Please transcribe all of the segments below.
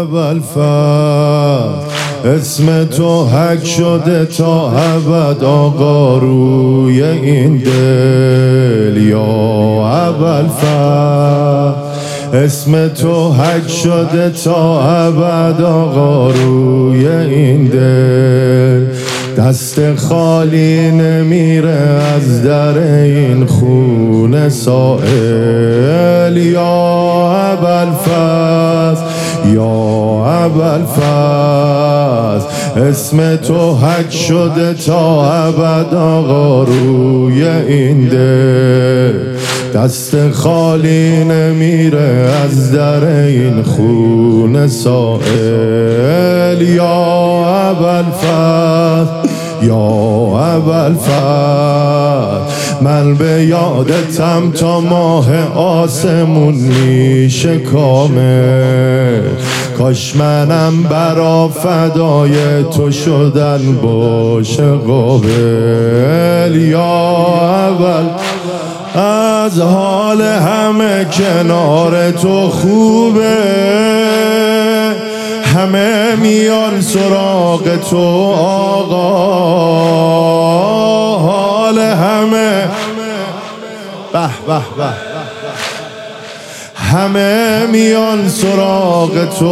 اول فصل اسم تو حک شده تا ابد آقا روی این دل. یا اول فصل اسم تو حک شده تا ابد آقا روی این دل. دست خالی نمیره از در این خونه سائل. یا اول فصل یا اول فصل اسم تو حک شده تا ابد آقا روی این دل. دست خالی نمیره از در این خونه سائل. یا اول فصل یا اول فصل من به یادتم تا ماه آسمون میشه کامل. کاش منم برا فدای تو شدن باشه قابل. یا اول از حال همه کنار تو خوبه، همه میان سراغ تو آقا. حال همه به به به همه میان سراغ تو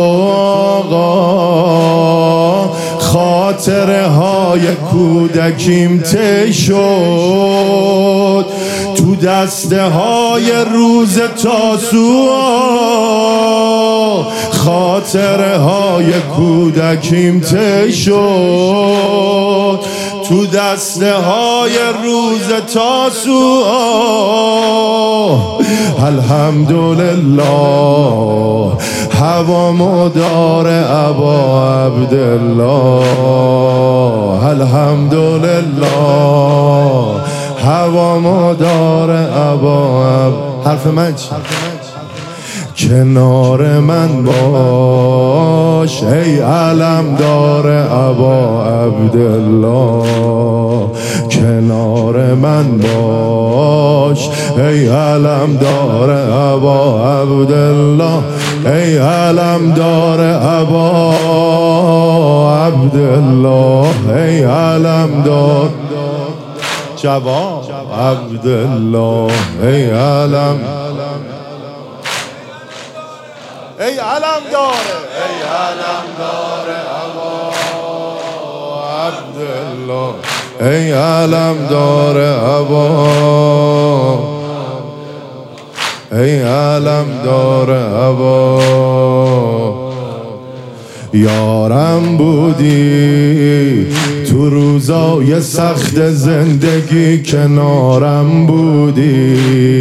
آقا. خاطره های کودکیم ته شد تو دسته های روز تاسوعا. خاطره های کودکیم ته شد تو دسته های روز تاسوعا. الحمدلله هوامو داره ابا عبدالله. الحمدلله هوامو داره ابا حرف من چی؟ کنار من باش ای علم داره ابا عبدالله. کنار من باش ای علم داره ابا عبدالله. ای علم داره ابا عبدالله. ای علم دار جواب عبدالله. ای علم ای علم داره ای علم داره ابا عبدالله. ای علم داره ابا ای علم داره ابا. یارم بودی تو روزای سخت زندگی، کنارم بودی.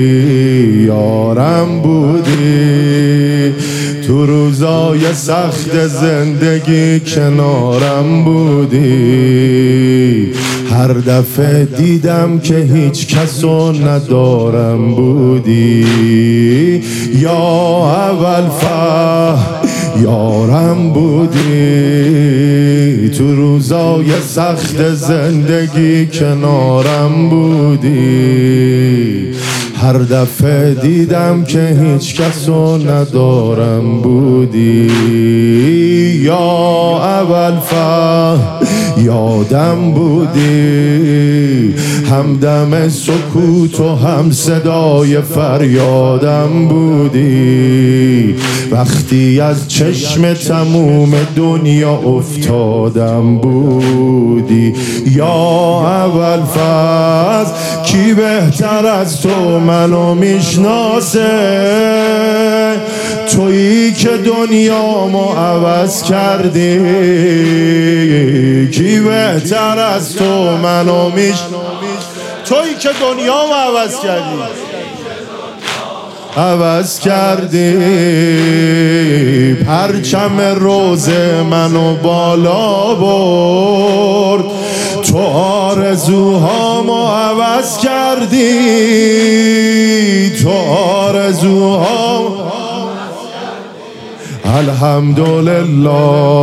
یارم بودی تو روزای سخت زندگی، کنارم بودی. هر دفعه دیدم که هیچ کسو ندارم بودی. یا اول یارم بودی تو روزای سخت زندگی، کنارم بودی. هر دفعه دیدم که هیچ کسو ندارم بودی. یا اول یادم بودی همدم سکوت و هم صدای فریادم بودی. وقتی از چشم تموم دنیا افتادم بودی. یا اول فصل کی بهتر از تو منو میشناسه؟ تویی که دنیامو عوض کردی. کی بهتر از تو منو تویی که دنیامو عوض کردی. عوض کردی پرچم روز منو بالا برد. تو آرزوهامو عوض کردی. تو آرزوهام الحمدلله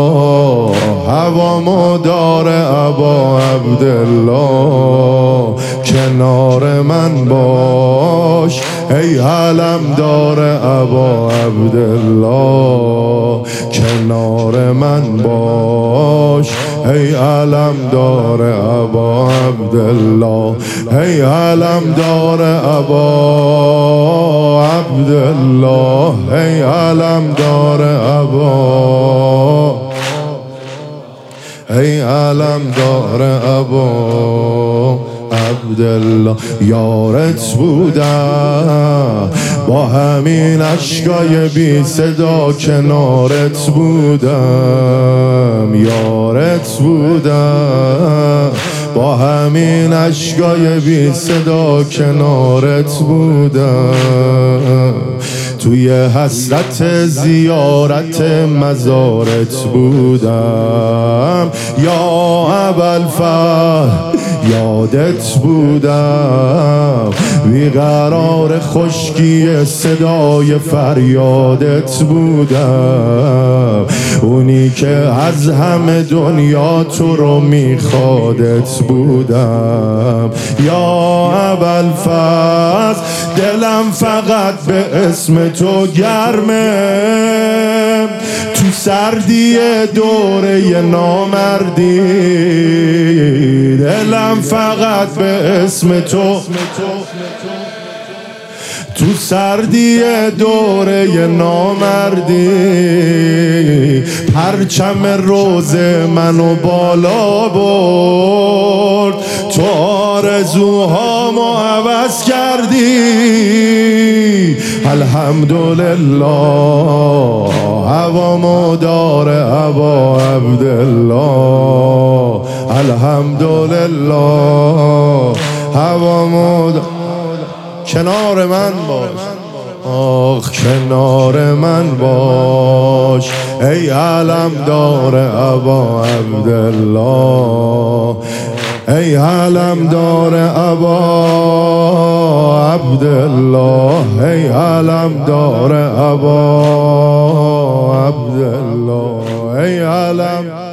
هوامو داره ابا عبدالله. کنار من باش ای علم داره ابا عبدالله. کنار من باش ای علمدار ابا عبدالله ای علمدار ابا عبدالله ای علمدار ابا ای علمدار ابا عبدالله یارت بودم با همین عشقای بی صدا کنارت بودم یارت بودم با همین عشقای بی صدا کنارت بودم توی حسرت زیارت مزارت بودم یا ابوالفضل یادت بودم بیقرار خشکی صدای فریادت بودم اونی که از همه دنیا تو رو میخوادت بودم یا ابوالفضل دلم فقط به اسم تو گرمه تو سردی دوره نامردی دلم فقط به اسم تو تو سردی دوره نامردی پرچم روز منو بالا برد تو آرزوهامو عوض کردی الحمدلله هوامو دار ابا عبدالله الحمدلله هوامو کنار من باش آخ کنار من باش ای علمدار ابا عبدالله ای علمدار ابا عبدالله ای علمدار ابا عبدالله ای علم